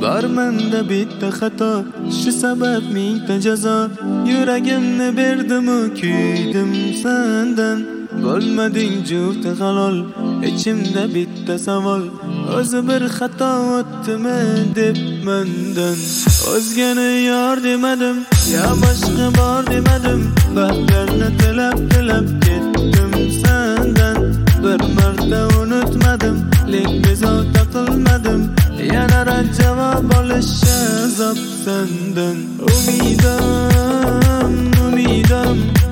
Bor menda bitta xato, shu sabab mingta jazo. Yuragimni berdim-u kuydim sendan. Bo'lmading juft halol, ichimda bitta savol. O'zi bir xato o'tdimi deb mendan. O'zgani yor demadim, ya boshqa bor demadim. Baxtlarni tilab ketdim sendan. Bir marta unutmadim, lek bezovta qilmadim. Yana rad javob olish azob sendan. Umidim